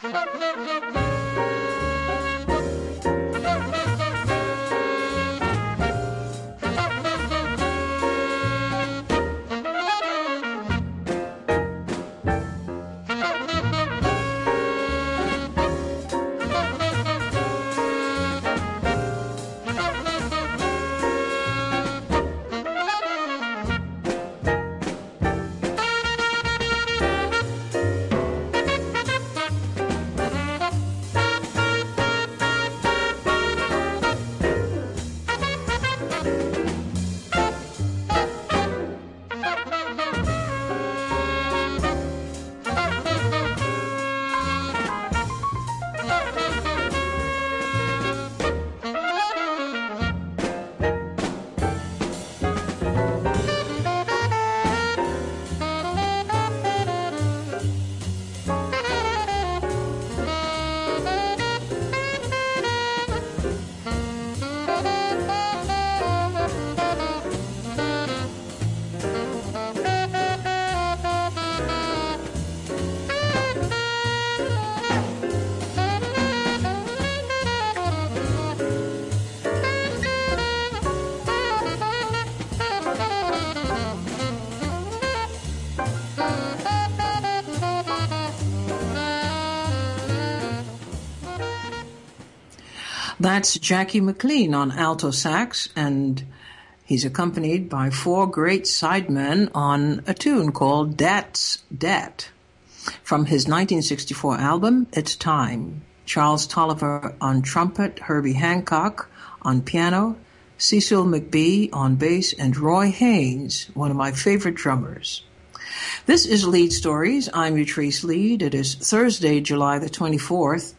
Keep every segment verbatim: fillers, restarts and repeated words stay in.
That's Jackie McLean on alto sax, and he's accompanied by four great sidemen on a tune called Dat's Dat. From his nineteen sixty-four album, It's Time. Charles Tolliver on trumpet, Herbie Hancock on piano, Cecil McBee on bass, and Roy Haynes, one of my favorite drummers. This is Lead Stories. I'm Utrice Lead. It is Thursday, July the twenty-fourth.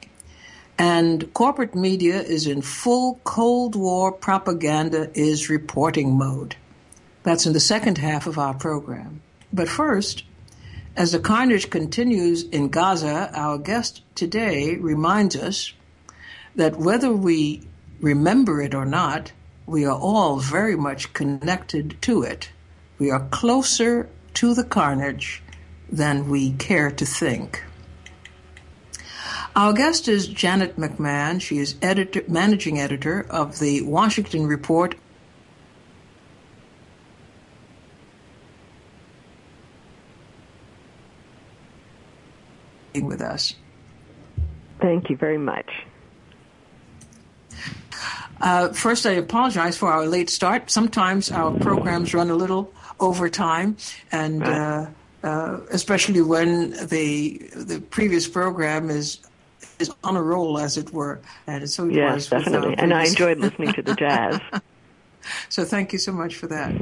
And corporate media is in full Cold War propaganda is reporting mode. That's in the second half of our program. But first, as the carnage continues in Gaza, our guest today reminds us that whether we remember it or not, we are all very much connected to it. We are closer to the carnage than we care to think. Our guest is Janet McMahon. She is editor, managing editor of the Washington Report. With us. Thank you very much. Uh, first, I apologize for our late start. Sometimes our programs run a little over time, and right. uh, uh, especially when the the previous program is. is on a roll, as it were. And so it yes, was definitely. And I enjoyed listening to the jazz. So thank you so much for that.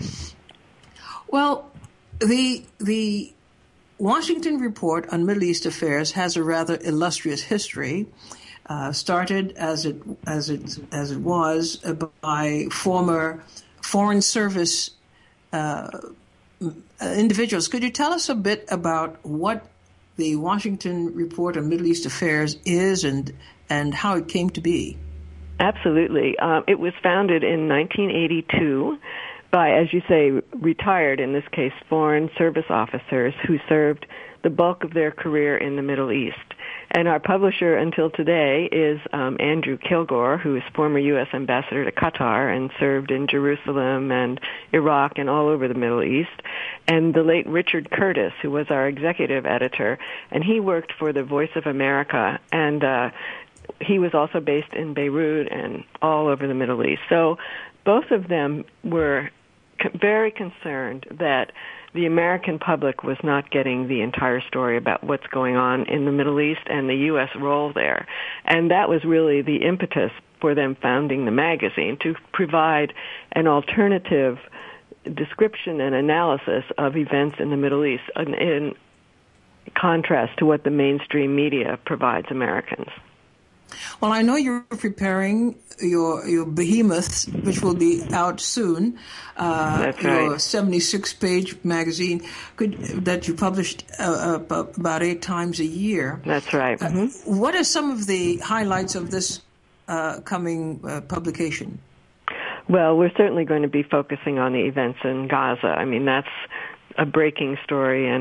Well, the the Washington Report on Middle East Affairs has a rather illustrious history. Uh, started as it as it as it was by former Foreign Service uh, individuals. Could you tell us a bit about what the Washington Report on Middle East Affairs is and and how it came to be? Absolutely. Uh, it was founded in nineteen eighty-two by, as you say, retired, in this case, foreign service officers who served the bulk of their career in the Middle East. And our publisher until today is um, Andrew Kilgore, who is former U S ambassador to Qatar and served in Jerusalem and Iraq and all over the Middle East, and the late Richard Curtis, who was our executive editor, and he worked for the Voice of America, and uh, he was also based in Beirut and all over the Middle East. So both of them were c- very concerned that the American public was not getting the entire story about what's going on in the Middle East and the U S role there. And that was really the impetus for them founding the magazine, to provide an alternative description and analysis of events in the Middle East in, in contrast to what the mainstream media provides Americans. Well, I know you're preparing your your behemoth, which will be out soon. Uh, That's right. Your seventy-six page magazine could, that you published uh, uh, about eight times a year. That's right. Mm-hmm. Uh, what are some of the highlights of this uh, coming uh, publication? Well, we're certainly going to be focusing on the events in Gaza. I mean, that's a breaking story, and it's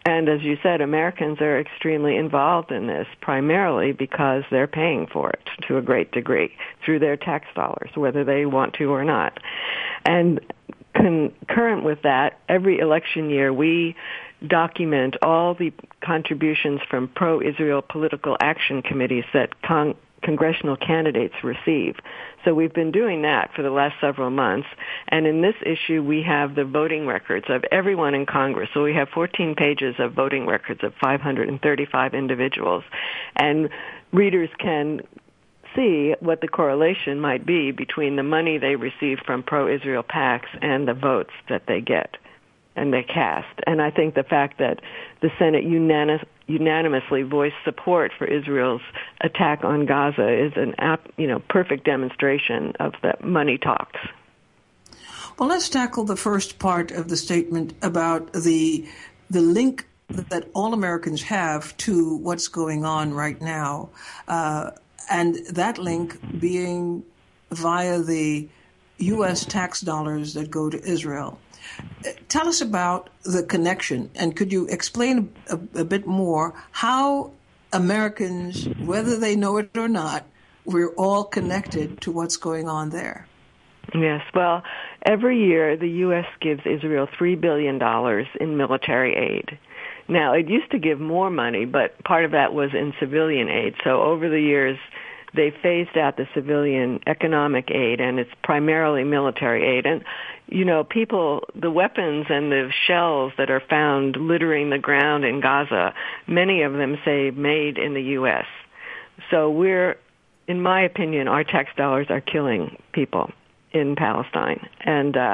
And as you said, Americans are extremely involved in this, primarily because they're paying for it to a great degree through their tax dollars, whether they want to or not. And concurrent with that, every election year we document all the contributions from pro-Israel political action committees that con- congressional candidates receive. So we've been doing that for the last several months. And in this issue, we have the voting records of everyone in Congress. So we have fourteen pages of voting records of five hundred thirty-five individuals. And readers can see what the correlation might be between the money they receive from pro-Israel PACs and the votes that they get and they cast. And I think the fact that the Senate unanim- unanimously voiced support for Israel's attack on Gaza is an ap- you know perfect demonstration of that money talks. Well, let's tackle the first part of the statement about the the link that all Americans have to what's going on right now, uh, and that link being via the U S tax dollars that go to Israel. Tell us about the connection, and could you explain a, a bit more how Americans, whether they know it or not, we're all connected to what's going on there? Yes, well, every year the U S gives Israel three billion dollars in military aid. Now, it used to give more money, but part of that was in civilian aid. So over the years, they phased out the civilian economic aid, and it's primarily military aid. And, you know, people, the weapons and the shells that are found littering the ground in Gaza, many of them say made in the U S. So we're, in my opinion, our tax dollars are killing people in Palestine. And uh,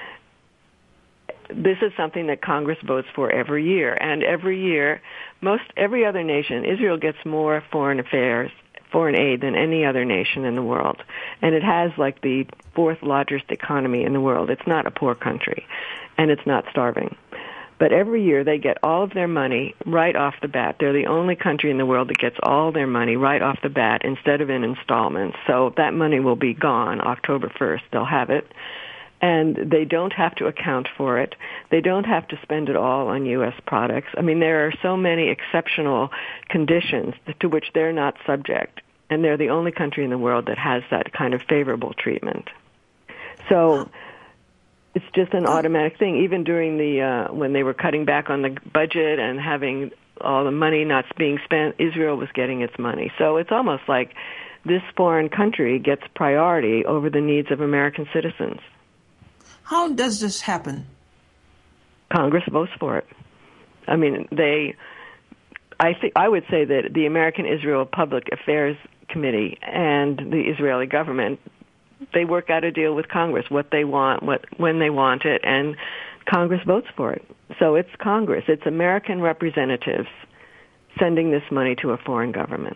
this is something that Congress votes for every year. And every year, most every other nation, Israel gets more foreign affairs foreign aid than any other nation in the world. And it has like the fourth largest economy in the world. It's not a poor country, and it's not starving. But every year they get all of their money right off the bat. They're the only country in the world that gets all their money right off the bat instead of in installments. So that money will be gone October first. They'll have it. And they don't have to account for it. They don't have to spend it all on U S products. I mean, there are so many exceptional conditions to which they're not subject, and they're the only country in the world that has that kind of favorable treatment. So it's just an automatic thing. Even during the uh, when they were cutting back on the budget and having all the money not being spent, Israel was getting its money. So it's almost like this foreign country gets priority over the needs of American citizens. How does this happen? Congress votes for it. I mean, they. I think I would say that the American Israel Public Affairs Committee and the Israeli government, they work out a deal with Congress, what they want, what when they want it, and Congress votes for it. So it's Congress, it's American representatives sending this money to a foreign government.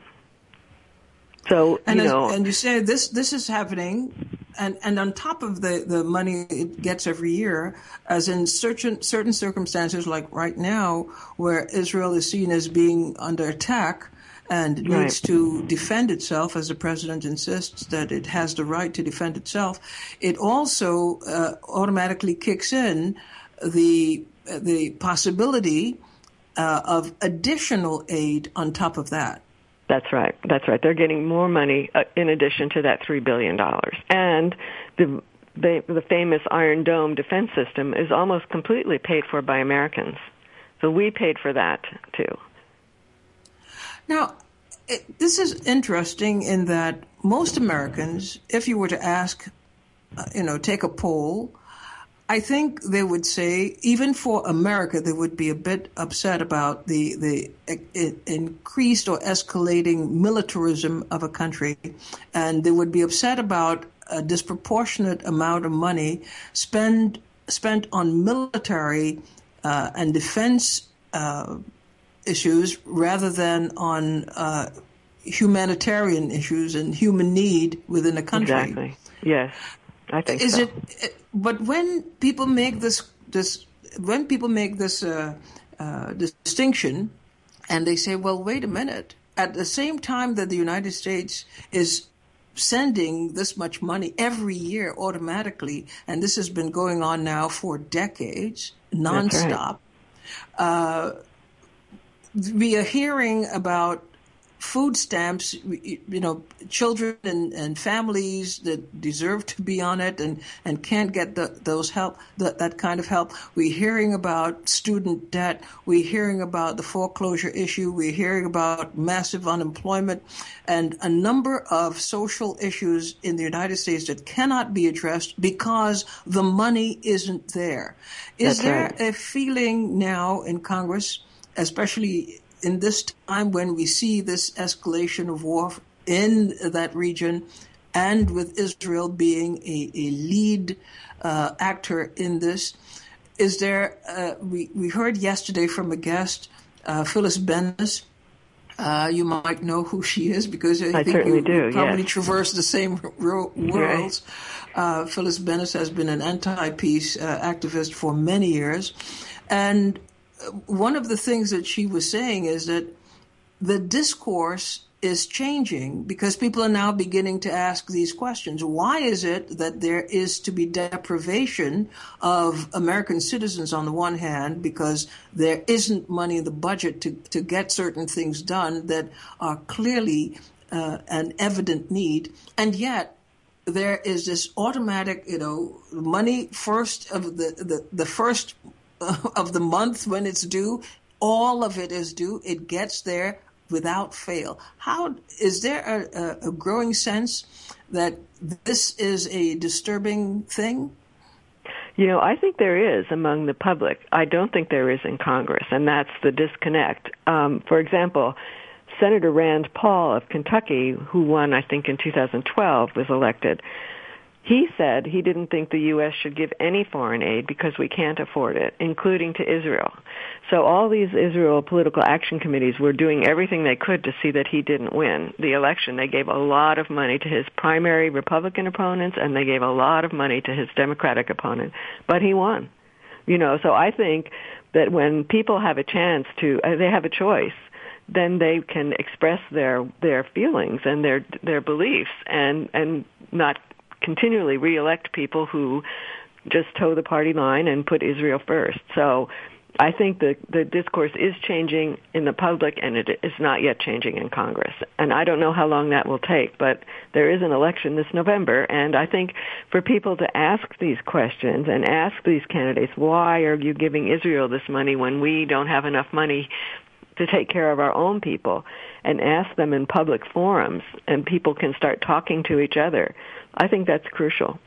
So, and you as, know, and you say this this is happening, and, and on top of the, the money it gets every year, as in certain certain circumstances, like right now, where Israel is seen as being under attack and needs right. to defend itself, as the president insists that it has the right to defend itself, it also uh, automatically kicks in the the possibility uh, of additional aid on top of that. That's right. That's right. They're getting more money uh, in addition to that three billion dollars. And the, the the famous Iron Dome defense system is almost completely paid for by Americans. So we paid for that, too. Now, it, this is interesting in that most Americans, if you were to ask, uh, you know, take a poll, I think they would say, even for America, they would be a bit upset about the the uh, increased or escalating militarism of a country, and they would be upset about a disproportionate amount of money spent spent on military uh, and defense uh, issues rather than on uh, humanitarian issues and human need within a country. Exactly. Yes. I think Is so. it? But when people make this, this when people make this uh, uh, distinction, and they say, "Well, wait a minute," at the same time that the United States is sending this much money every year automatically, and this has been going on now for decades, nonstop. That's right. Uh, we are hearing about food stamps, you know, children and, and families that deserve to be on it and, and can't get the, those help, the, that kind of help. We're hearing about student debt. We're hearing about the foreclosure issue. We're hearing about massive unemployment and a number of social issues in the United States that cannot be addressed because the money isn't there. Is That's there right. a feeling now in Congress, especially in this time when we see this escalation of war in that region and with Israel being a, a lead uh, actor in this, is there, uh, we, we heard yesterday from a guest, uh, Phyllis Bennis. Uh, you might know who she is because I, I think certainly you, do, you probably yes. traverse the same ro- worlds. Right. Uh, Phyllis Bennis has been an anti-peace uh, activist for many years. And one of the things that she was saying is that the discourse is changing because people are now beginning to ask these questions. Why is it that there is to be deprivation of American citizens on the one hand because there isn't money in the budget to, to get certain things done that are clearly uh, an evident need, and yet there is this automatic, you know, money first of the, the, the first of the month when it's due, all of it is due. It gets there without fail. How is there a, a, a growing sense that this is a disturbing thing? You know, I think there is among the public. I don't think there is in Congress, and that's the disconnect. Um, for example, Senator Rand Paul of Kentucky, who won, I think, in two thousand twelve, was elected. He said he didn't think the U S should give any foreign aid because we can't afford it, including to Israel. So all these Israel political action committees were doing everything they could to see that he didn't win the election. They gave a lot of money to his primary Republican opponents, and they gave a lot of money to his Democratic opponent. But he won. You know, so I think that when people have a chance to, uh, they have a choice, then they can express their their feelings and their their beliefs and and not continually reelect people who just toe the party line and put Israel first. So I think the, the discourse is changing in the public, and it is not yet changing in Congress. And I don't know how long that will take, but there is an election this November, and I think for people to ask these questions and ask these candidates, why are you giving Israel this money when we don't have enough money to take care of our own people, and ask them in public forums, and people can start talking to each other. I think that's crucial.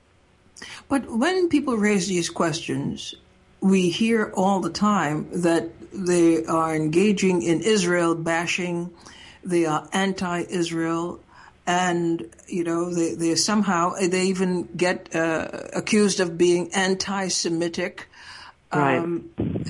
But when people raise these questions, we hear all the time that they are engaging in Israel bashing, they are anti-Israel, and, you know, they, they somehow, they even get uh, accused of being anti-Semitic. Right. Um,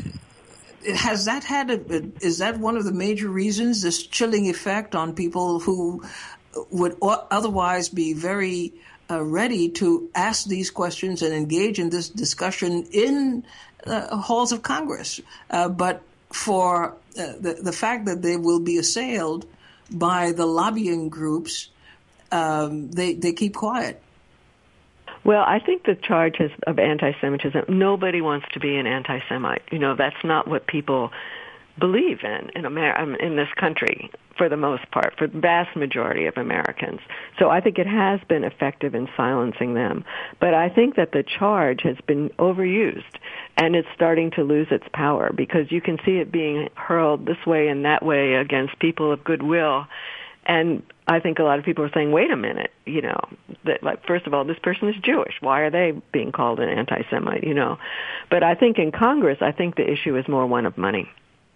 Has that had a, is that one of the major reasons, this chilling effect on people who would otherwise be very uh, ready to ask these questions and engage in this discussion in uh, halls of Congress? Uh, but for uh, the, the fact that they will be assailed by the lobbying groups, um, they, they keep quiet. Well, I think the charge is of anti-Semitism. Nobody wants to be an anti-Semite. You know, that's not what people believe in in America, in this country, for the most part, for the vast majority of Americans. So I think it has been effective in silencing them. But I think that the charge has been overused, and it's starting to lose its power because you can see it being hurled this way and that way against people of goodwill. And I think a lot of people are saying, wait a minute, you know, that, like, first of all, this person is Jewish. Why are they being called an anti-Semite, you know? But I think in Congress, I think the issue is more one of money.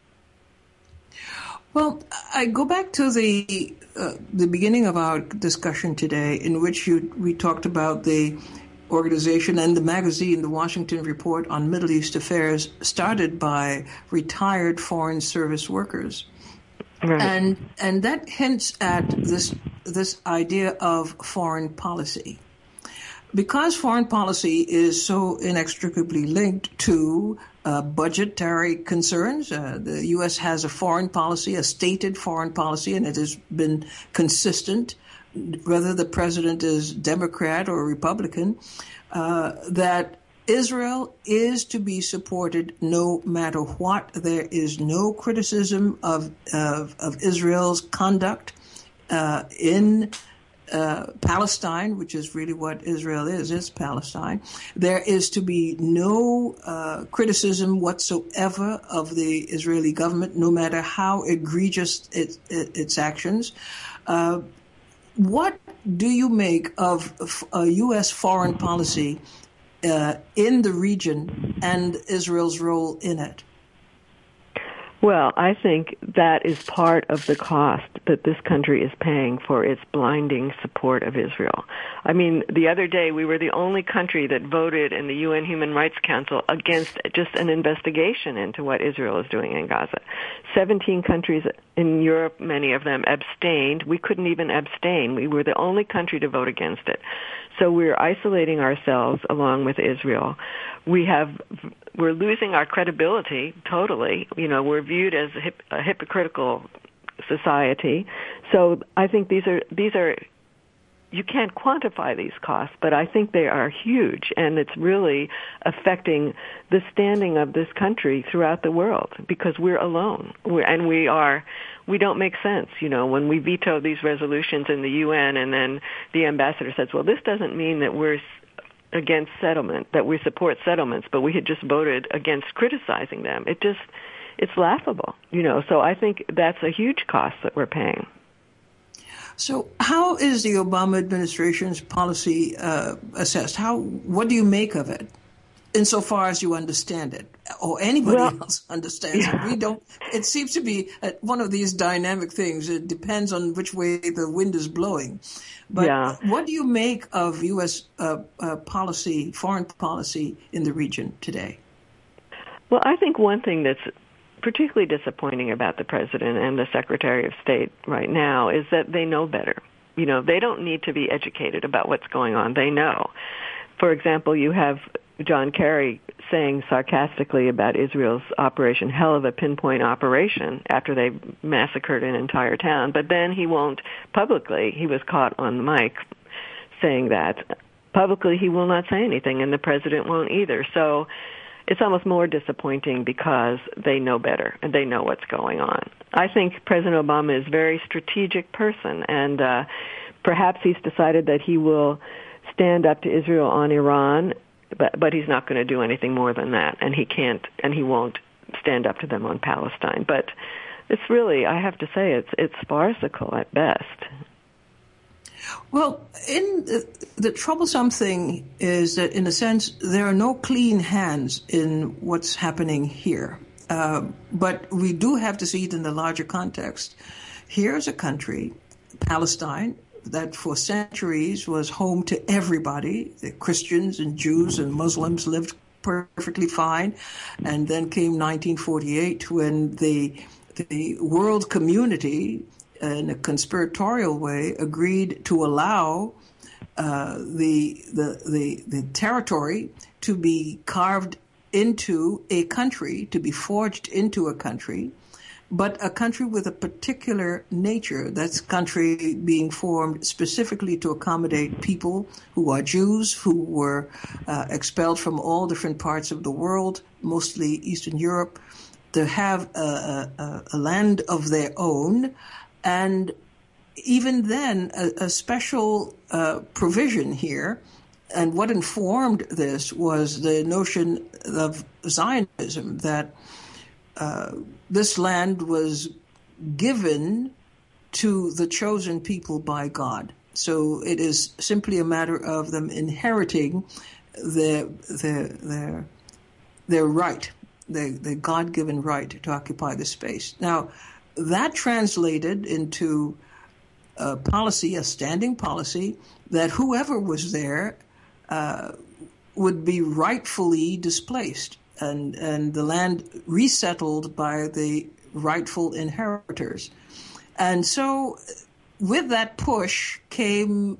Well, I go back to the uh, the beginning of our discussion today, in which you we talked about the organization and the magazine, the Washington Report on Middle East Affairs, started by retired Foreign Service workers. Right. And and that hints at this this idea of foreign policy. Because foreign policy is so inextricably linked to uh, budgetary concerns, uh, the U S has a foreign policy, a stated foreign policy, and it has been consistent, whether the president is Democrat or Republican, uh, that Israel is to be supported no matter what. There is no criticism of of, of Israel's conduct uh, in uh, Palestine, which is really what Israel is, is Palestine. There is to be no uh, criticism whatsoever of the Israeli government, no matter how egregious it, it, its actions. Uh, what do you make of a U S foreign policy uh, in the region and Israel's role in it? Well, I think that is part of the cost that this country is paying for its blinding support of Israel. I mean, the other day we were the only country that voted in the U N Human Rights Council against just an investigation into what Israel is doing in Gaza. Seventeen countries in Europe, many of them abstained. We couldn't even abstain. We were the only country to vote against it. So we're isolating ourselves along with Israel. We have, we're losing our credibility totally. You know, we're viewed as a, hip, a hypocritical society. So I think these are, these are, you can't quantify these costs, but I think they are huge, and it's really affecting the standing of this country throughout the world because we're alone. We're, and we are, we don't make sense, you know, when we veto these resolutions in the U N and then the ambassador says, well, this doesn't mean that we're against settlement, that we support settlements, but we had just voted against criticizing them. It just, it's laughable, you know, so I think that's a huge cost that we're paying. So how is the Obama administration's policy uh, assessed? How, what do you make of it, insofar as you understand it, or anybody well, else understands yeah. it? We don't. It seems to be one of these dynamic things. It depends on which way the wind is blowing. But yeah. what do you make of U S uh, uh, policy, foreign policy in the region today? Well, I think one thing that's particularly disappointing about the president and the Secretary of State right now is that they know better. You know, they don't need to be educated about what's going on. They know. For example, you have John Kerry saying sarcastically about Israel's operation, hell of a pinpoint operation, after they massacred an entire town. But then he won't publicly, he was caught on the mic saying that. Publicly, he will not say anything, and the president won't either. So it's almost more disappointing because they know better and they know what's going on. I think President Obama is a very strategic person, and uh, perhaps he's decided that he will stand up to Israel on Iran, but but he's not going to do anything more than that, and he can't, and he won't stand up to them on Palestine. But it's really, I have to say, it's it's farcical at best. Well, in the, the troublesome thing is that, in a sense, there are no clean hands in what's happening here. Uh, but we do have to see it in the larger context. Here's a country, Palestine, that for centuries was home to everybody. The Christians and Jews and Muslims lived perfectly fine. And then came nineteen forty-eight when the the world community, in a conspiratorial way, agreed to allow uh, the, the the the territory to be carved into a country, to be forged into a country, but a country with a particular nature. That's country being formed specifically to accommodate people who are Jews, who were uh, expelled from all different parts of the world, mostly Eastern Europe, to have a, a, a land of their own. And even then, a, a special uh, provision here, and what informed this was the notion of Zionism, that uh, this land was given to the chosen people by God. So it is simply a matter of them inheriting their their their, their right, their, their God-given right to occupy the space. Now, that translated into a policy, a standing policy, that whoever was there uh, would be rightfully displaced and, and the land resettled by the rightful inheritors. And so with that push came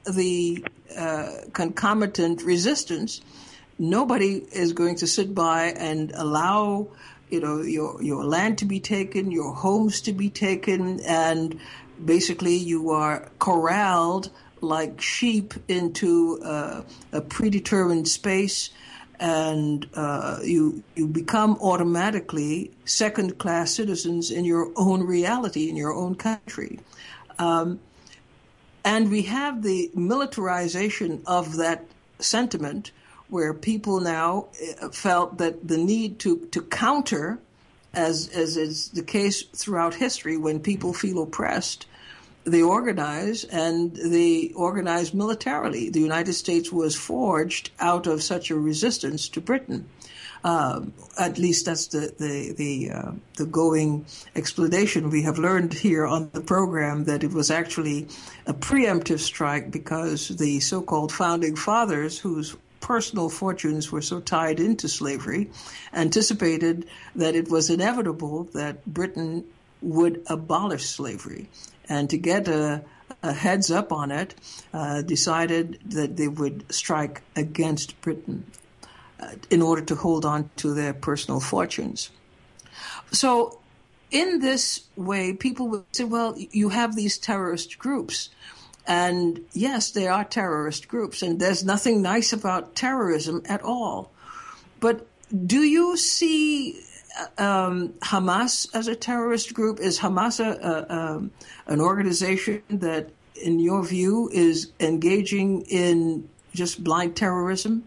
the uh, concomitant resistance. Nobody is going to sit by and allow you know, your your land to be taken, your homes to be taken, and basically you are corralled like sheep into uh, a predetermined space, and uh, you you become automatically second-class citizens in your own reality, in your own country. Um, and we have the militarization of that sentiment, where people now felt that the need to, to counter, as as is the case throughout history, when people feel oppressed, they organize, and they organize militarily. The United States was forged out of such a resistance to Britain. Uh, at least that's the the the, uh, the going explanation. We have learned here on the program that it was actually a preemptive strike because the so-called founding fathers, whose personal fortunes were so tied into slavery, anticipated that it was inevitable that Britain would abolish slavery. And to get a, a heads up on it, uh, decided that they would strike against Britain uh, in order to hold on to their personal fortunes. So in this way, people would say, well, you have these terrorist groups. And yes, they are terrorist groups, and there's nothing nice about terrorism at all. But do you see um, Hamas as a terrorist group? Is Hamas a, a, um, an organization that, in your view, is engaging in just blind terrorism?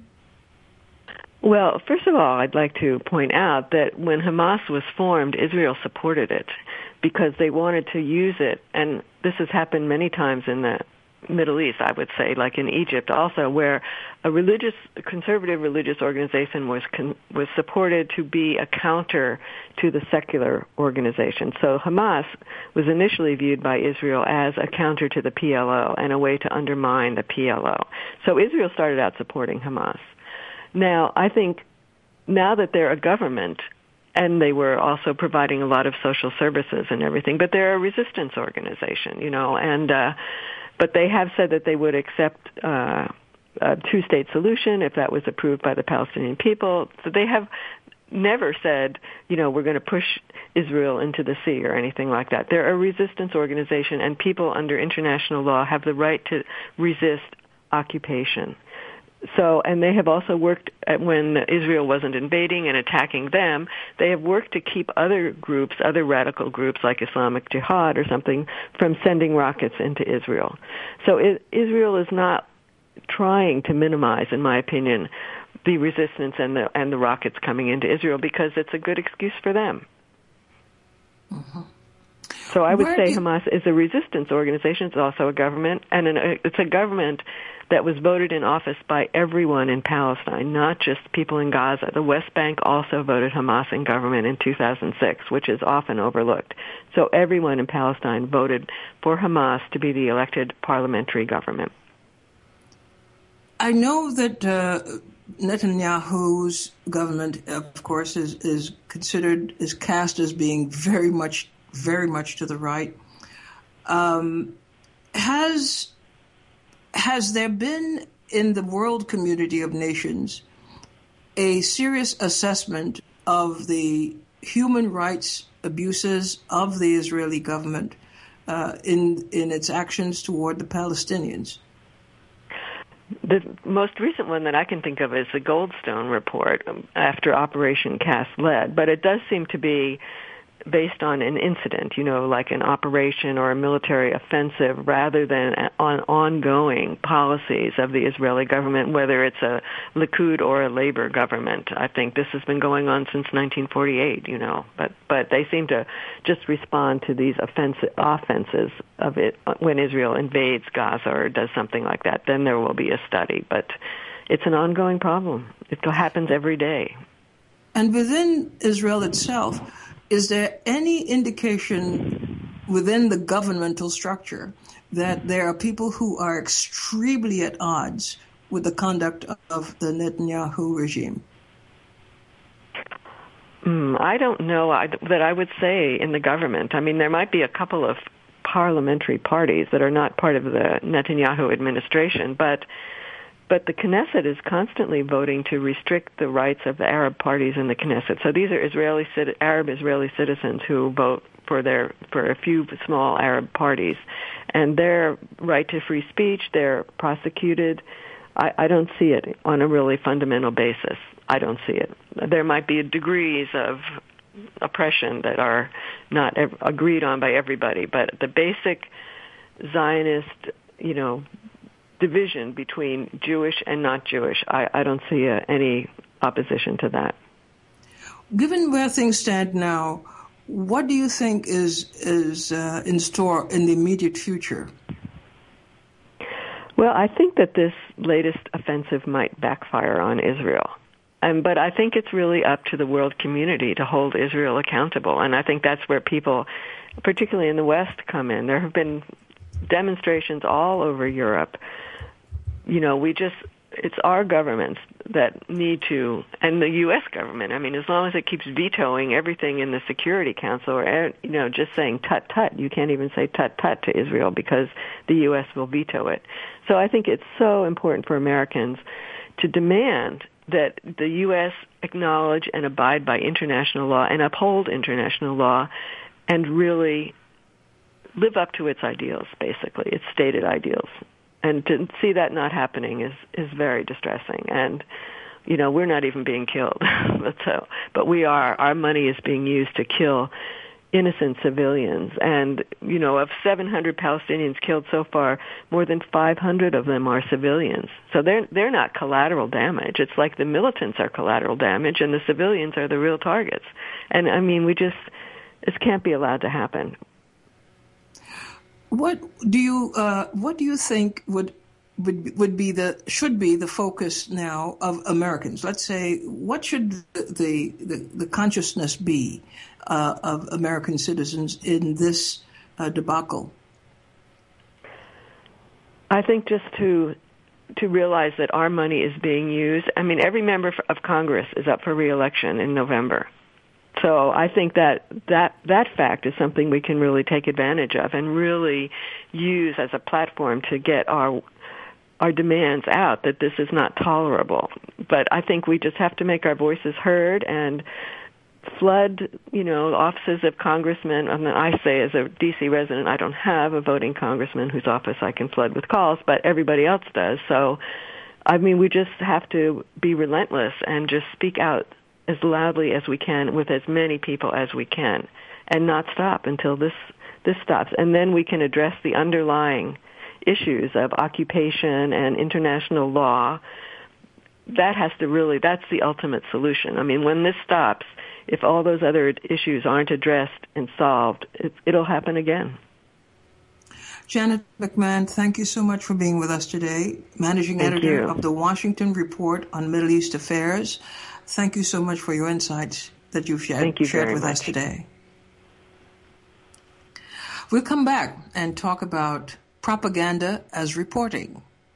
Well, first of all, I'd like to point out that when Hamas was formed, Israel supported it because they wanted to use it. And this has happened many times in the Middle East, I would say, like in Egypt also, where a religious, a conservative religious organization was con, was supported to be a counter to the secular organization. So Hamas was initially viewed by Israel as a counter to the P L O and a way to undermine the P L O. So Israel started out supporting Hamas. Now, I think now that they're a government, and they were also providing a lot of social services and everything, but they're a resistance organization, you know, and uh, but they have said that they would accept uh, a two-state solution if that was approved by the Palestinian people. So they have never said, you know, we're going to push Israel into the sea or anything like that. They're a resistance organization, and people under international law have the right to resist occupation. So, and they have also worked at when Israel wasn't invading and attacking them, they have worked to keep other groups, other radical groups like Islamic Jihad or something, from sending rockets into Israel. So it, Israel is not trying to minimize, in my opinion, the resistance and the and the rockets coming into Israel because it's a good excuse for them. Mm-hmm. So I would Where say you- Hamas is a resistance organization. It's also a government, and an, it's a government that was voted in office by everyone in Palestine, not just people in Gaza. The West Bank also voted Hamas in government in two thousand six, which is often overlooked. So everyone in Palestine voted for Hamas to be the elected parliamentary government. I know that uh, Netanyahu's government, of course, is, is considered, is cast as being very much, very much to the right. Um, has Has there been in the world community of nations a serious assessment of the human rights abuses of the Israeli government uh, in in its actions toward the Palestinians? The most recent one that I can think of is the Goldstone report after Operation Cast Lead, but it does seem to be based on an incident, you know, like an operation or a military offensive, rather than on ongoing policies of the Israeli government, whether it's a Likud or a Labor government. I think this has been going on since nineteen forty-eight, you know, but but they seem to just respond to these offensive offenses of it when Israel invades Gaza or does something like that. Then there will be a study, but it's an ongoing problem. It happens every day. And within Israel itself, is there any indication within the governmental structure that there are people who are extremely at odds with the conduct of the Netanyahu regime? Mm, I don't know I, that I would say in the government. I mean, there might be a couple of parliamentary parties that are not part of the Netanyahu administration, but But the Knesset is constantly voting to restrict the rights of the Arab parties in the Knesset. So these are Israeli Arab Israeli citizens who vote for their for a few small Arab parties, and their right to free speech, they're prosecuted. I, I don't see it on a really fundamental basis. I don't see it. There might be degrees of oppression that are not ev- agreed on by everybody, but the basic Zionist, you know, division between Jewish and not Jewish, I, I don't see uh, any opposition to that. Given where things stand now, what do you think is is uh, in store in the immediate future? Well, I think that this latest offensive might backfire on Israel. Um, but I think it's really up to the world community to hold Israel accountable. And I think that's where people, particularly in the West, come in. There have been demonstrations all over Europe. You know, we just, it's our governments that need to, and the U S government, I mean, as long as it keeps vetoing everything in the Security Council, or, you know, just saying tut-tut, you can't even say tut-tut to Israel because the U S will veto it. So I think it's so important for Americans to demand that the U S acknowledge and abide by international law and uphold international law and really live up to its ideals, basically, its stated ideals. And to see that not happening is, is very distressing. And, you know, we're not even being killed. but, so, but we are. Our money is being used to kill innocent civilians. And, you know, of seven hundred Palestinians killed so far, more than five hundred of them are civilians. So they're they're not collateral damage. It's like the militants are collateral damage and the civilians are the real targets. And, I mean, we just, this can't be allowed to happen. What do you uh, what do you think would would would be the should be the focus now of Americans? Let's say, what should the the, the consciousness be uh, of American citizens in this uh, debacle? I think just to to realize that our money is being used. I mean, every member of Congress is up for re-election in November. So I think that, that that fact is something we can really take advantage of and really use as a platform to get our our demands out, that this is not tolerable. But I think we just have to make our voices heard and flood, you know, offices of congressmen. I mean, I say as a D C resident, I don't have a voting congressman whose office I can flood with calls, but everybody else does. So, I mean, we just have to be relentless and just speak out as loudly as we can with as many people as we can and not stop until this this stops. And then we can address the underlying issues of occupation and international law. That has to really, that's the ultimate solution. I mean, when this stops, if all those other issues aren't addressed and solved, it, it'll happen again. Janet McMahon, thank you so much for being with us today, Managing Thank Editor you. of the Washington Report on Middle East Affairs. Thank you so much for your insights that you've shared, you shared with much. us today. We'll come back and talk about propaganda as reporting.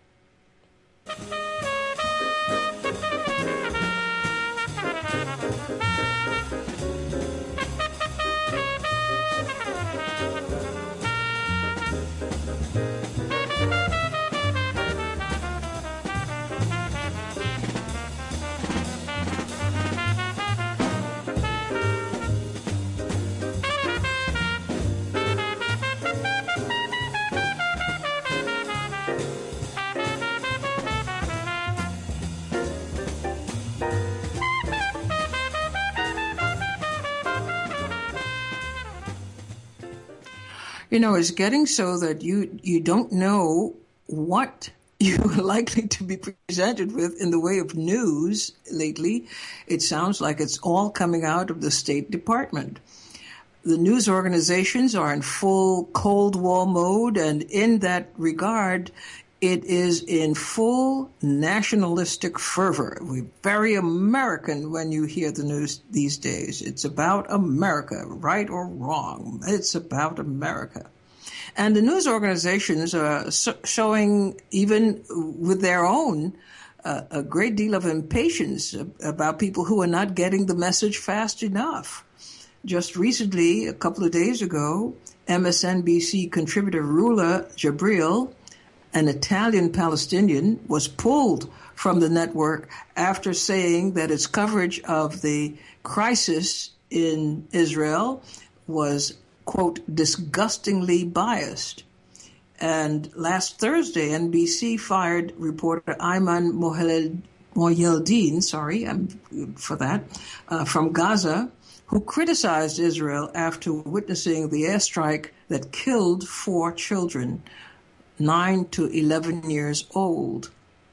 You know, it's getting so that you, you don't know what you're likely to be presented with in the way of news lately. It sounds like it's all coming out of the State Department. The news organizations are in full Cold War mode, and in that regard, it is in full nationalistic fervor. We're very American when you hear the news these days. It's about America, right or wrong. It's about America. And the news organizations are showing, even with their own, uh, a great deal of impatience about people who are not getting the message fast enough. Just recently, a couple of days ago, M S N B C contributor Rula Jabril, an Italian Palestinian, was pulled from the network after saying that its coverage of the crisis in Israel was, quote, disgustingly biased. And last Thursday, N B C fired reporter Ayman Mohyeldin, sorry um, for that, uh, from Gaza, who criticized Israel after witnessing the airstrike that killed four children, nine to eleven years old.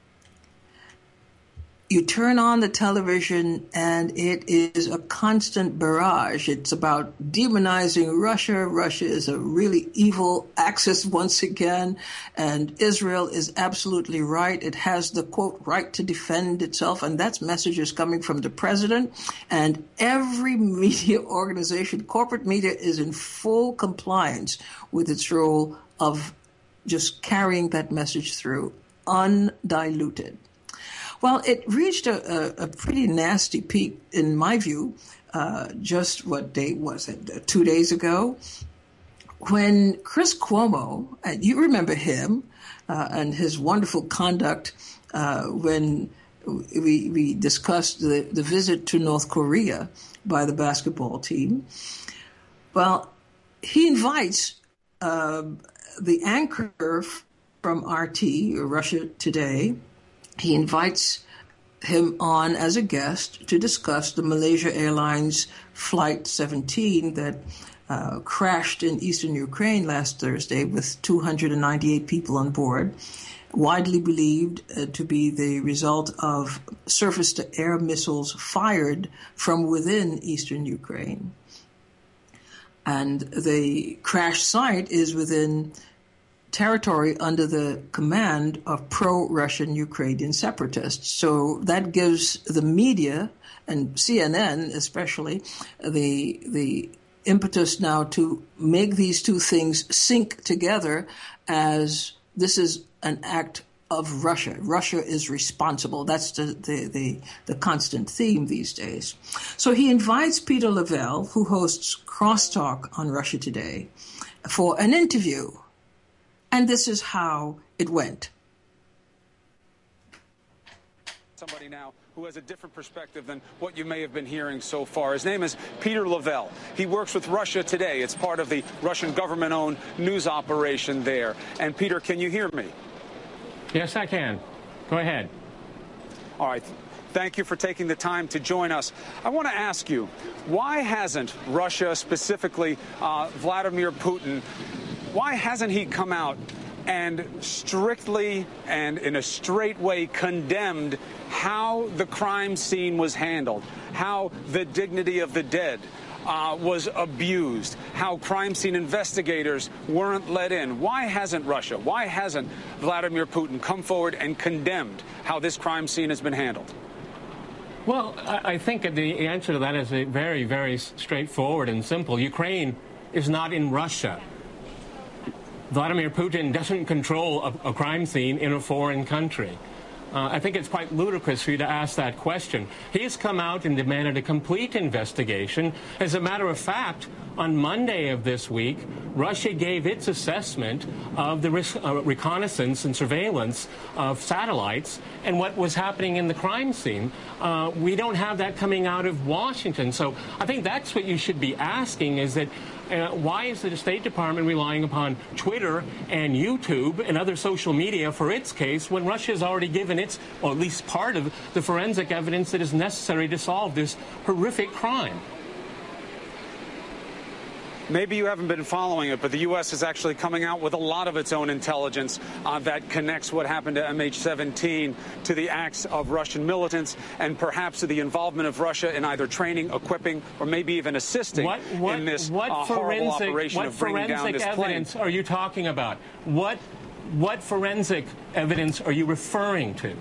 You turn on the television and it is a constant barrage. It's about demonizing Russia. Russia is a really evil axis once again, and Israel is absolutely right. It has the, quote, right to defend itself, and that's messages coming from the president. And every media organization, corporate media, is in full compliance with its role of just carrying that message through, undiluted. Well, it reached a, a, a pretty nasty peak, in my view, uh, just what date was it? Two days ago, when Chris Cuomo, and you remember him uh, and his wonderful conduct uh, when we, we discussed the, the visit to North Korea by the basketball team. Well, he invites uh, the anchor from R T, or Russia Today. He invites him on as a guest to discuss the Malaysia Airlines Flight seventeen that uh, crashed in eastern Ukraine last Thursday with two hundred ninety-eight people on board, widely believed uh, to be the result of surface-to-air missiles fired from within eastern Ukraine. And the crash site is within territory under the command of pro-Russian Ukrainian separatists. So that gives the media, and C N N especially, the the impetus now to make these two things sync together as this is an act of Russia. Russia is responsible. That's the, the, the, the constant theme these days. So he invites Peter Lavelle, who hosts Crosstalk on Russia Today, for an interview. And this is how it went. Somebody now who has a different perspective than what you may have been hearing so far. His name is Peter Lavelle. He works with Russia Today. It's part of the Russian government-owned news operation there. And Peter, can you hear me? Yes, I can. Go ahead. All right. Thank you for taking the time to join us. I want to ask you, why hasn't Russia, specifically uh, Vladimir Putin, why hasn't he come out and strictly and in a straight way condemned how the crime scene was handled, how the dignity of the dead uh, was abused, how crime scene investigators weren't let in? Why hasn't Russia, why hasn't Vladimir Putin come forward and condemned how this crime scene has been handled? Well, I think the answer to that is very, very straightforward and simple. Ukraine is not in Russia. Vladimir Putin doesn't control a, a crime scene in a foreign country. Uh, I think it's quite ludicrous for you to ask that question. He's come out and demanded a complete investigation. As a matter of fact, on Monday of this week, Russia gave its assessment of the risk, uh, reconnaissance and surveillance of satellites and what was happening in the crime scene. Uh, we don't have that coming out of Washington. So I think that's what you should be asking, is that Uh, why is the State Department relying upon Twitter and YouTube and other social media for its case when Russia has already given its, or at least part of the forensic evidence that is necessary to solve this horrific crime? Maybe you haven't been following it, but the U S is actually coming out with a lot of its own intelligence uh, that connects what happened to M H seventeen to the acts of Russian militants and perhaps to the involvement of Russia in either training, equipping, or maybe even assisting what, what, in this what uh, horrible operation what of bringing down this plane. What forensic evidence are you talking about? What, what forensic evidence are you referring to?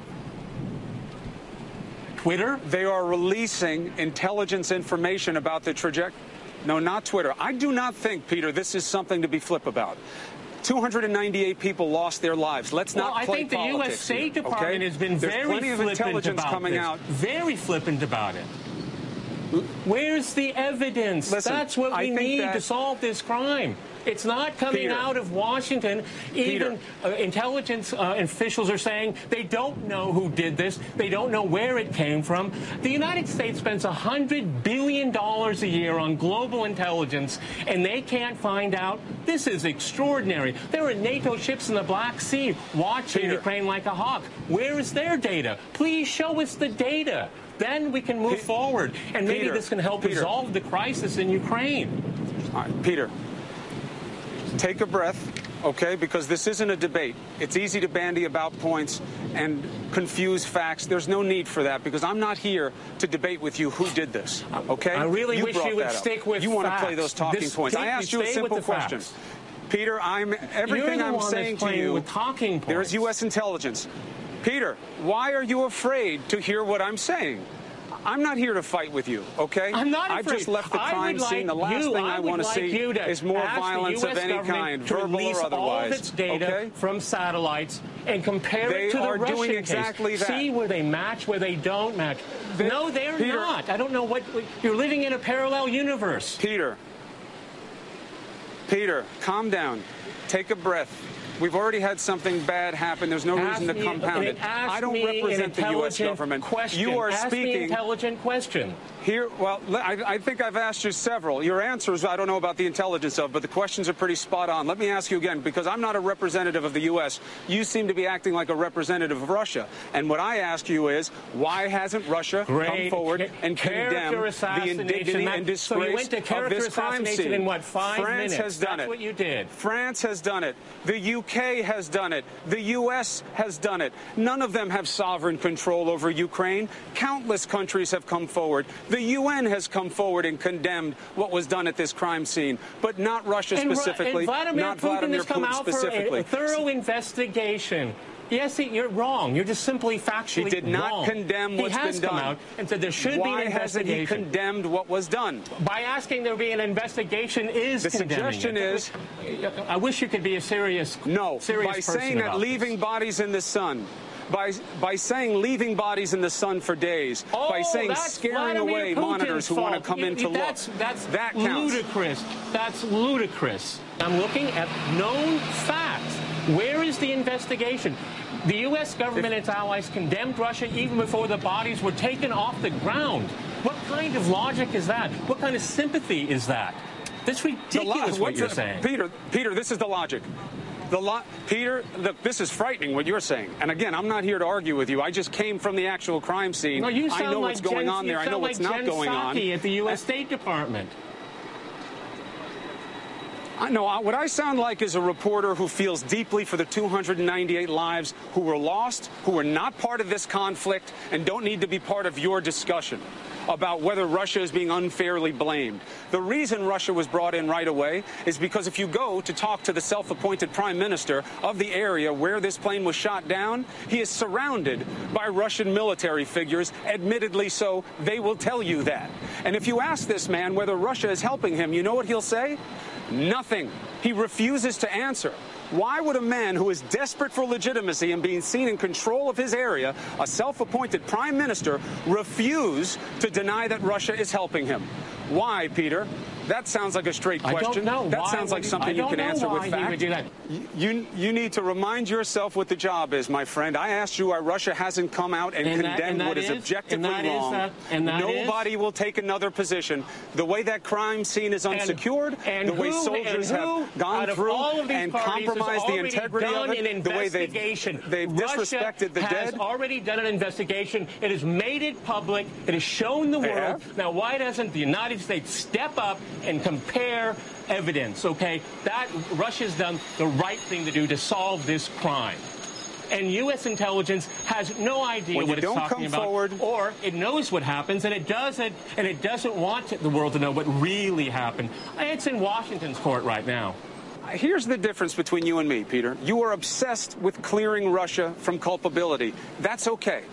Twitter? They are releasing intelligence information about the trajectory. No, not Twitter. I do not think, Peter, this is something to be flip about. two hundred ninety-eight people lost their lives. Let's well, not play politics. Well, I think the U S State here, Department okay? has been There's very plenty of flippant intelligence about coming this. out. Very flippant about it. Where's the evidence? Listen, That's what we I think need that to solve this crime. It's not coming Peter. out of Washington. Even uh, intelligence uh, officials are saying they don't know who did this. They don't know where it came from. The United States spends one hundred billion dollars a year on global intelligence, and they can't find out. This is extraordinary. There are NATO ships in the Black Sea watching Peter. Ukraine like a hawk. Where is their data? Please show us the data. Then we can move Pe- forward, and maybe Peter. this can help Peter. resolve the crisis in Ukraine. All right, Peter, take a breath, okay, because this isn't a debate. It's easy to bandy about points and confuse facts. There's no need for that, because I'm not here to debate with you who did this, okay? I really you wish brought you would that up. stick with You want to facts. play those talking This- points. I take- asked you a stay simple with the question. facts. Peter, I'm everything You're the I'm one saying that's to playing you, with talking there is points. U S intelligence. Peter, why are you afraid to hear what I'm saying? I'm not here to fight with you, okay? I'm not I've afraid. just left the I crime would scene. The like last you, thing I, I would want to like see you to is more ask violence the of U S any government kind, to verbal release or all of otherwise. its data okay? from satellites and compare They it to the are Russian doing case. exactly that. See where they match, where they don't match. They- no, they're Peter- not. I don't know what you're living in a parallel universe. Peter, Peter, calm down. Take a breath. We've already had something bad happen. There's no Ask reason to me- compound it. ask I don't me an represent the U S intelligent government. Question. You are ask Me an speaking intelligent question. here. Well, I, I think I've asked you several. Your answers, I don't know about the intelligence of, but the questions are pretty spot on. Let me ask you again, because I'm not a representative of the U S. You seem to be acting like a representative of Russia. And what I ask you is, why hasn't Russia Great. come forward and Character condemned the assassination. indignity That- and disgrace so you went to of character this crime assassination scene? in what, five France minutes? has done That's it. what you did. France has done it. The U K has done it. The U S has done it. None of them have sovereign control over Ukraine. Countless countries have come forward. The U N has come forward and condemned what was done at this crime scene, but not Russia And Ru- specifically, and Vladimir not Putin Vladimir has come Putin out specifically. for a, a thorough investigation. Yes, he, you're wrong. You're just simply factually He did not wrong. condemn what's he has been come done. out and said there should Why be an hasn't he investigation. condemned what was done? By asking there be an investigation is The condemning suggestion it. is, I wish you could be a serious, no, serious by person saying that about leaving this. bodies in the sun, by by saying leaving bodies in the sun for days, Oh, by saying that's scaring Vladimir away Putin's monitors who want to fault. come You- in to you- look. that's, That's that counts. ludicrous. That's ludicrous. I'm looking at known facts. Where is the investigation? The U S government and its allies condemned Russia even before the bodies were taken off the ground. What kind of logic is that? What kind of sympathy is that? That's The ridiculous lo- what you're the- saying. Peter, Peter, this is the logic. The lo- Peter, look, this is frightening what you're saying. And again, I'm not here to argue with you. I just came from the actual crime scene. No, you I sound know like what's going Jen, on there. you I know sound what's like not Jen going on. Psaki at the U S State Department. I know what I sound like is a reporter who feels deeply for the two hundred ninety-eight lives who were lost, who were not part of this conflict, and don't need to be part of your discussion about whether Russia is being unfairly blamed. The reason Russia was brought in right away is because if you go to talk to the self-appointed prime minister of the area where this plane was shot down, he is surrounded by Russian military figures, admittedly so, they will tell you that. And if you ask this man whether Russia is helping him, you know what he'll say? Nothing. He refuses to answer. Why would a man who is desperate for legitimacy and being seen in control of his area, a self-appointed prime minister, refuse to deny that Russia is helping him? Why, Peter? That sounds like a straight question. I don't know. That Why sounds like would he- something I you don't can know answer why with he fact. would do that. You, you need to remind yourself what the job is, my friend. I asked you why Russia hasn't come out and, And that- condemned and that what is, is- objectively and that is, wrong. uh, and that is- Nobody will take another position. The way that crime scene is unsecured, and the way who- soldiers and who, have gone out of through all of these and parties, has compromised the already integrity done of an it, the way they've, investigation. they've Russia disrespected the has dead. already done an investigation. It has made it public. It has shown the They world. have? Now, why doesn't the United States step up and compare evidence? Okay, that Russia's done the right thing to do to solve this crime. And U S intelligence has no idea When what you it's don't talking come about, forward- or it knows what happens, and it doesn't, and it doesn't want the world to know what really happened. It's in Washington's court right now. Here's the difference between you and me, Peter. You are obsessed with clearing Russia from culpability. That's okay.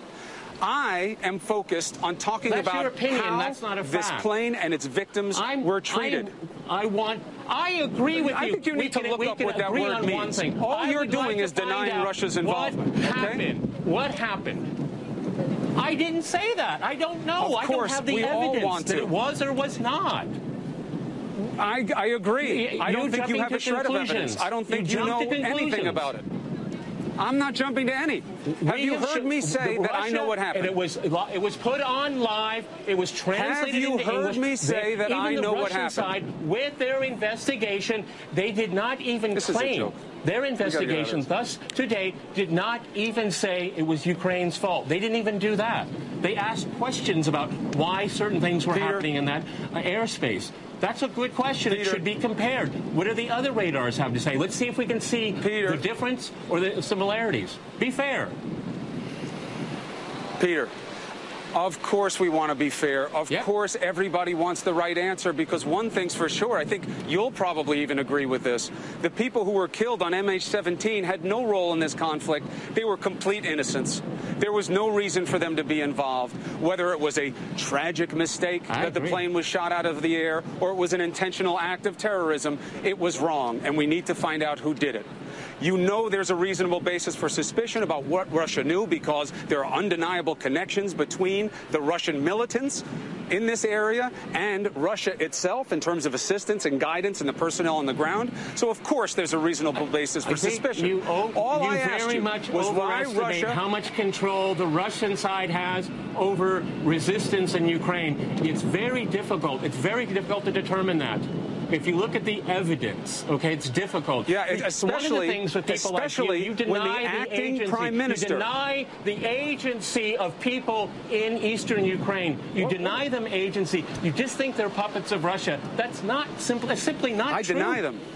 I am focused on talking That's about your opinion. how That's not a this fact. plane and its victims I'm, were treated. I'm, I want. I agree with you. I think you We need to can- look we up can what that agree word on one means. thing. All I you're would like doing to is find denying out Russia's involvement, What okay? happened? What happened? I didn't say that. I don't know. Of I course, don't have the we all evidence want that to. it was or was not. I, I agree. You, I don't think you have a shred of conclusions. evidence. I don't think you, you know anything about it. I'm not jumping to any. Have we you have heard me say that Russia, I know what happened? And it was it was put on live. It was translated Have you into heard English. me say they, that I know what Russian happened? Side, with their investigation, they did not even this claim. Their investigation, thus today, did not even say it was Ukraine's fault. They didn't even do that. They asked questions about why certain things were Peter, happening in that uh, airspace. That's a good question. Peter, it should be compared. What do the other radars have to say? Let's see if we can see Peter, the difference or the similarities. Be fair. Peter, of course we want to be fair. Of yep. course everybody wants the right answer, because one thing's for sure, I think you'll probably even agree with this. The people who were killed on M H seventeen had no role in this conflict. They were complete innocents. There was no reason for them to be involved, whether it was a tragic mistake I that agree. the plane was shot out of the air or it was an intentional act of terrorism. It was wrong, and we need to find out who did it. You know there's a reasonable basis for suspicion about what Russia knew, because there are undeniable connections between the Russian militants in this area and Russia itself in terms of assistance and guidance and the personnel on the ground. So, of course, there's a reasonable basis for I think suspicion. You, o- All you I asked very you much was why overestimate Russia... how much control the Russian side has over resistance in Ukraine. It's very difficult. It's very difficult to determine that. If you look at the evidence, okay, it's difficult. Yeah, especially, one of the things with people especially like you, you deny when the the acting agency, prime minister, you deny the agency of people in eastern Ukraine. You Whoa. deny them agency. You just think they're puppets of Russia. That's not simply, simply not I true. I deny them.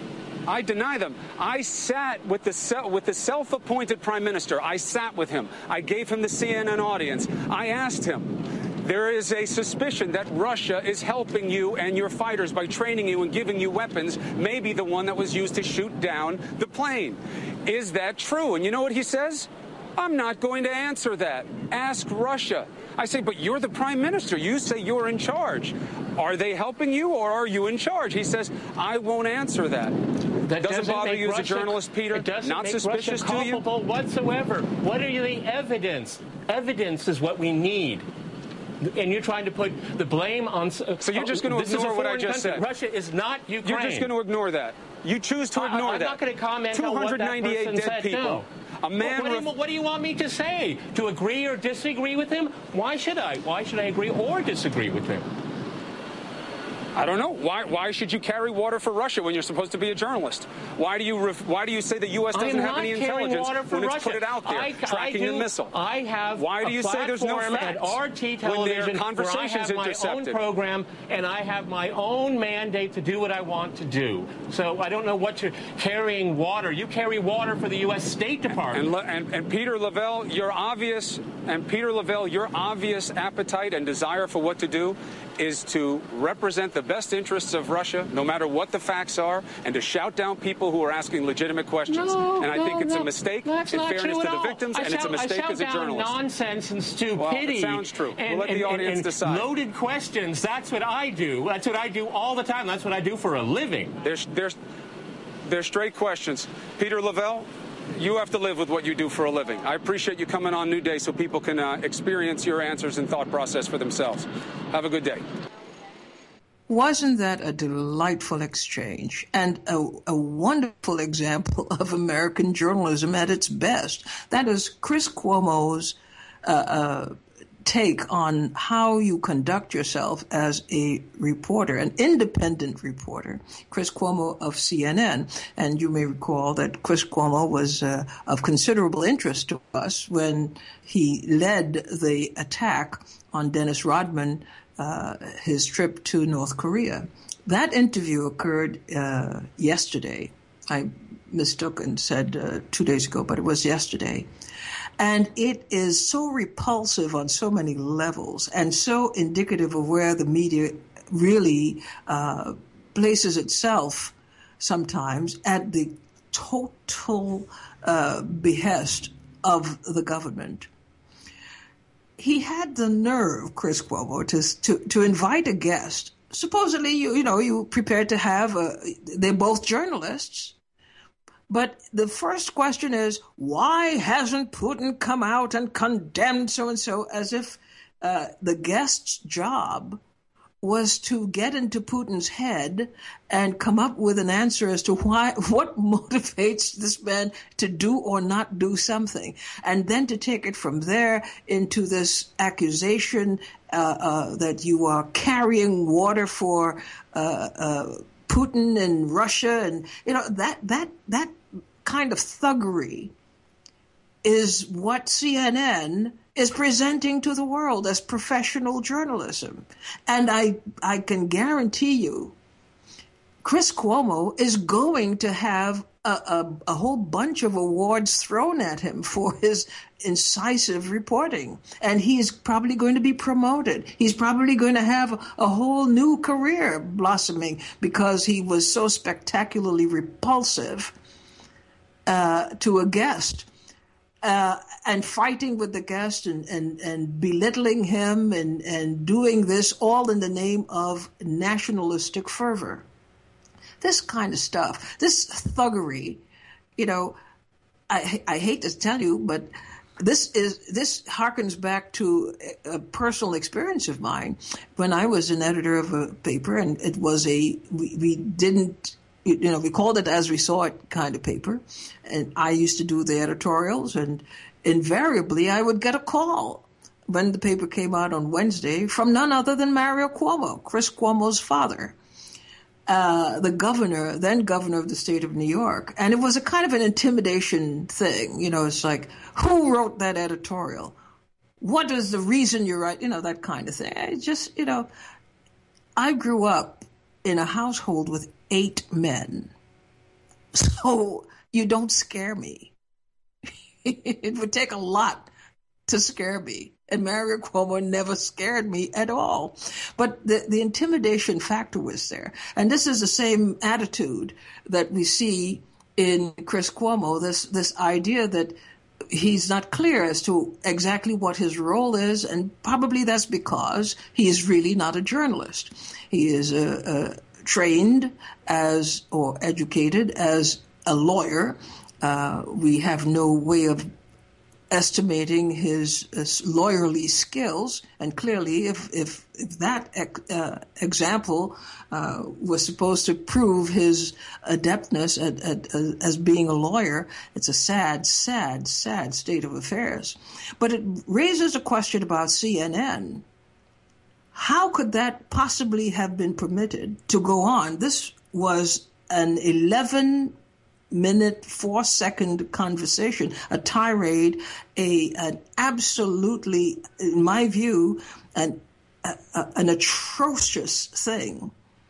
I deny them. I sat with the with the self-appointed prime minister. I sat with him. I gave him the C N N audience. I asked him, there is a suspicion that Russia is helping you and your fighters by training you and giving you weapons, maybe the one that was used to shoot down the plane. Is that true? And you know what he says? I'm not going to answer that. Ask Russia. I say, but you're the prime minister. You say you're in charge. Are they helping you, or are you in charge? He says, I won't answer that. That doesn't, doesn't bother you Russia, as a journalist, Peter? It doesn't Not make suspicious Russia to you? culpable whatsoever. What are you, the evidence? Evidence is what we need. And you're trying to put the blame on... Uh, so you're just going to ignore what I just country. said? Russia is not Ukraine. You're just going to ignore that? You choose to ignore I, I'm that? I'm not going to comment on what that person dead said. people. No. A man what, do you, what do you want me to say? To agree or disagree with him? Why should I? Why should I agree or disagree with him? I don't know. Why Why should you carry water for Russia when you're supposed to be a journalist? Why do you ref, Why do you say the U S doesn't have any intelligence when it's Russia. put it out there, I, tracking I do, the missile? I have Why do you a say there's no platform facts at R T television when conversations where I have intercepted? my own program and I have my own mandate to do what I want to do. So I don't know what you're carrying water. You carry water for the U S State Department. And, and, and Peter Lavelle, your obvious and Peter Lavelle, your obvious appetite and desire for what to do is to represent the best interests of Russia, no matter what the facts are, and to shout down people who are asking legitimate questions. No, and I no, think it's no. a mistake That's in not fairness true to at the all. victims, I and shout, it's a mistake I shout as a down journalist. Nonsense and stupidity. Well, it sounds true. And, we'll let the and, audience and decide. Loaded questions. That's what I do. That's what I do all the time. That's what I do for a living. There's, there's, there's straight questions. Peter Lavelle, you have to live with what you do for a living. I appreciate you coming on New Day so people can uh, experience your answers and thought process for themselves. Have a good day. Wasn't that a delightful exchange and a, a wonderful example of American journalism at its best? That is Chris Cuomo's uh, uh, take on how you conduct yourself as a reporter, an independent reporter, Chris Cuomo of C N N. And you may recall that Chris Cuomo was uh, of considerable interest to us when he led the attack on Dennis Rodman, uh, his trip to North Korea. That interview occurred uh, yesterday. I mistook and said uh, two days ago, but it was yesterday. And it is so repulsive on so many levels and so indicative of where the media really uh, places itself sometimes at the total uh, behest of the government. He had the nerve, Chris Cuomo, to, to, to invite a guest. Supposedly, you, you know, you prepared to have a, they're both journalists. But the first question is, why hasn't Putin come out and condemned so-and-so, as if uh, the guest's job was to get into Putin's head and come up with an answer as to why, what motivates this man to do or not do something, and then to take it from there into this accusation uh, uh, that you are carrying water for uh, uh, Putin and Russia, and you know that that that kind of thuggery is what C N N is presenting to the world as professional journalism. And I, I can guarantee you, Chris Cuomo is going to have a, a, a whole bunch of awards thrown at him for his incisive reporting. And he's probably going to be promoted. He's probably going to have a whole new career blossoming because he was so spectacularly repulsive uh, to a guest. Uh, and fighting with the guest and, and, and belittling him and, and doing this all in the name of nationalistic fervor. This kind of stuff, this thuggery, you know, I, I hate to tell you, but this is this harkens back to a personal experience of mine when I was an editor of a paper, and it was a, we, we didn't, you know, we called it as we saw it kind of paper. And I used to do the editorials, and invariably I would get a call when the paper came out on Wednesday from none other than Mario Cuomo, Chris Cuomo's father, uh, the governor, then governor of the state of New York. And it was a kind of an intimidation thing. You know, it's like, who wrote that editorial? What is the reason you write? You know, that kind of thing. I just, you know, I grew up in a household with eight men. So you don't scare me. It would take a lot to scare me. And Mario Cuomo never scared me at all. But the, the intimidation factor was there. And this is the same attitude that we see in Chris Cuomo, this, this idea that he's not clear as to exactly what his role is, and probably that's because he is really not a journalist. He is a, a trained as or educated as a lawyer. Uh, we have no way of estimating his, his lawyerly skills, and clearly, if if, if that uh, example uh, was supposed to prove his adeptness at, at, uh, as being a lawyer, it's a sad, sad, sad state of affairs. But it raises a question about C N N. How could that possibly have been permitted to go on? This was an eleven minute, four second conversation, a tirade, a an absolutely, in my view, an a, an atrocious thing,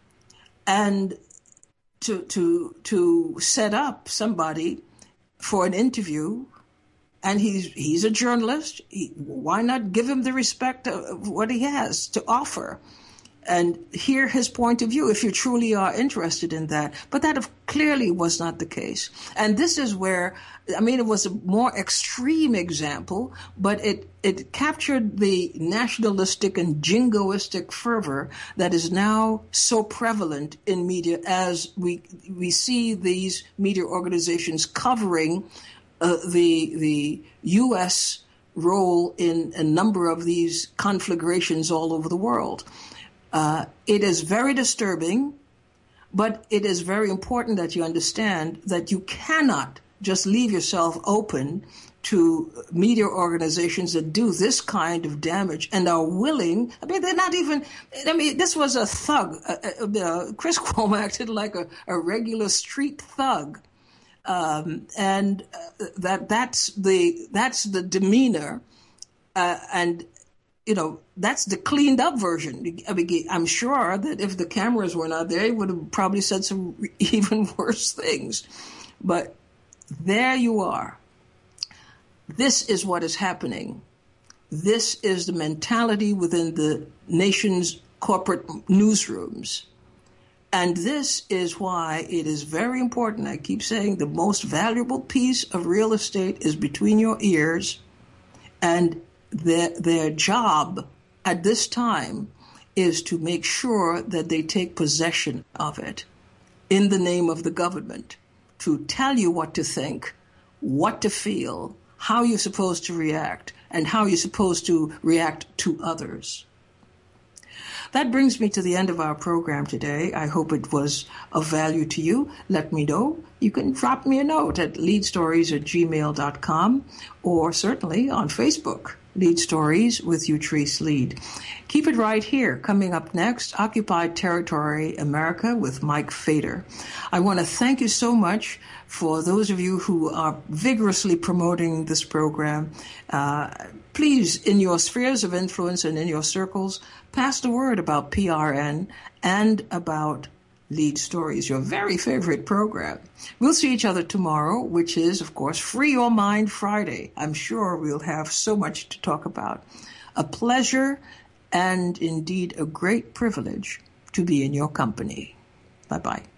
and to to to set up somebody for an interview, and he's he's a journalist. He, why not give him the respect of what he has to offer? And hear his point of view if you truly are interested in that. But that clearly was not the case. And this is where, I mean, it was a more extreme example, but it, it captured the nationalistic and jingoistic fervor that is now so prevalent in media as we we see these media organizations covering uh, the the U S role in a number of these conflagrations all over the world. Uh, it is very disturbing, but it is very important that you understand that you cannot just leave yourself open to media organizations that do this kind of damage and are willing. I mean, they're not even, I mean, this was a thug. Uh, uh, Chris Cuomo acted like a, a regular street thug. Um, and uh, that that's the that's the demeanor, uh, and you know, that's the cleaned up version. I mean, I'm sure that if the cameras were not there, he would have probably said some even worse things. But there you are. This is what is happening. This is the mentality within the nation's corporate newsrooms. And this is why it is very important. I keep saying the most valuable piece of real estate is between your ears, and Their, their job at this time is to make sure that they take possession of it in the name of the government, to tell you what to think, what to feel, how you're supposed to react, and how you're supposed to react to others. That brings me to the end of our program today. I hope it was of value to you. Let me know. You can drop me a note at leadstories at gmail dot com or certainly on Facebook, Lead Stories with Utrice Lead. Keep it right here. Coming up next, Occupied Territory America with Mike Fader. I want to thank you so much for those of you who are vigorously promoting this program. Uh, please, in your spheres of influence and in your circles, pass the word about P R N and about Lead Stories, your very favorite program. We'll see each other tomorrow, which is, of course, Free Your Mind Friday. I'm sure we'll have so much to talk about. A pleasure and indeed a great privilege to be in your company. Bye-bye.